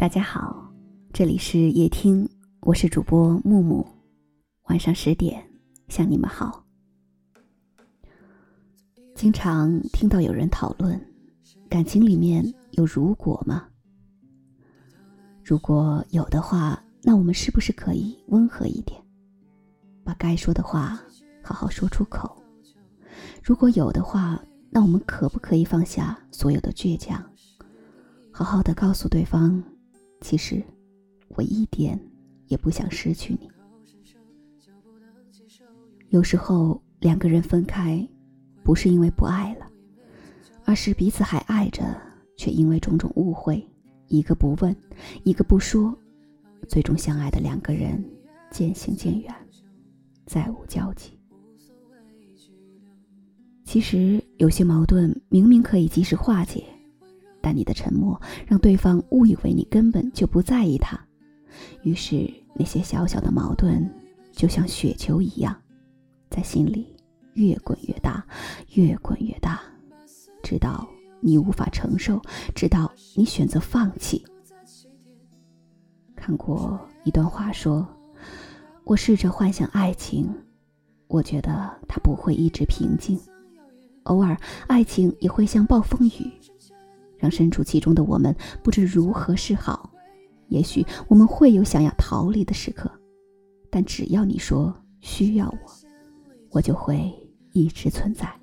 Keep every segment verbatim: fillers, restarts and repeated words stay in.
大家好，这里是夜听，我是主播木木，晚上十点向你们好。经常听到有人讨论，感情里面有如果吗？如果有的话，那我们是不是可以温和一点，把该说的话好好说出口？如果有的话，那我们可不可以放下所有的倔强，好好的告诉对方，其实我一点也不想失去你。有时候两个人分开，不是因为不爱了，而是彼此还爱着，却因为种种误会，一个不问，一个不说，最终相爱的两个人渐行渐远，再无交集。其实有些矛盾明明可以及时化解，但你的沉默让对方误以为你根本就不在意他，于是那些小小的矛盾就像雪球一样，在心里越滚越大，越滚越大，直到你无法承受，直到你选择放弃。看过一段话说，我试着幻想爱情，我觉得它不会一直平静，偶尔爱情也会像暴风雨，让身处其中的我们不知如何是好。也许我们会有想要逃离的时刻，但只要你说需要我，我就会一直存在。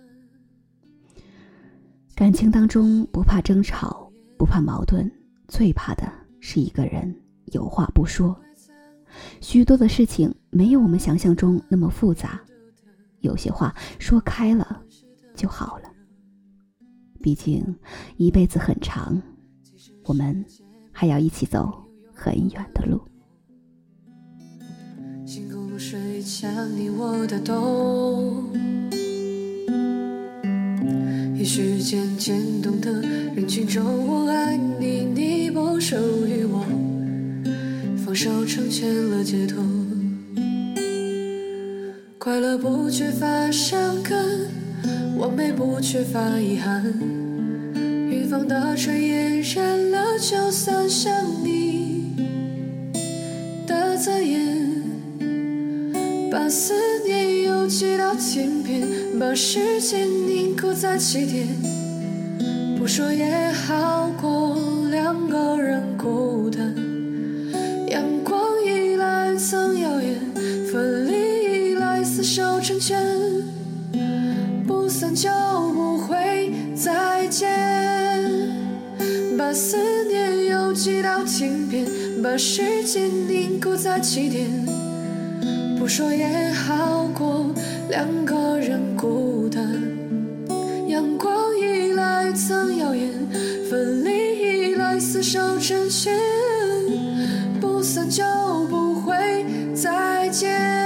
感情当中不怕争吵，不怕矛盾，最怕的是一个人有话不说。许多的事情没有我们想象中那么复杂，有些话说开了就好了。毕竟一辈子很长，我们还要一起走很远的路。 星空水像你我的冬，也许渐渐懂得人群中我爱你，你不属于我，放手成全了解脱。快乐不缺乏伤感，完美不缺乏遗憾，远方的炊烟燃了就散，想你的字眼，把思念邮寄到天边，把时间凝固在起点，不说也好过两个人孤单。阳光以来曾谣言，分离以来厮守成全，不散就不会再见，把思念邮寄到天边，把时间凝固在起点，不说也好过两个人孤单。阳光以来曾谣言，分离以来厮守成全，不散就不会再见。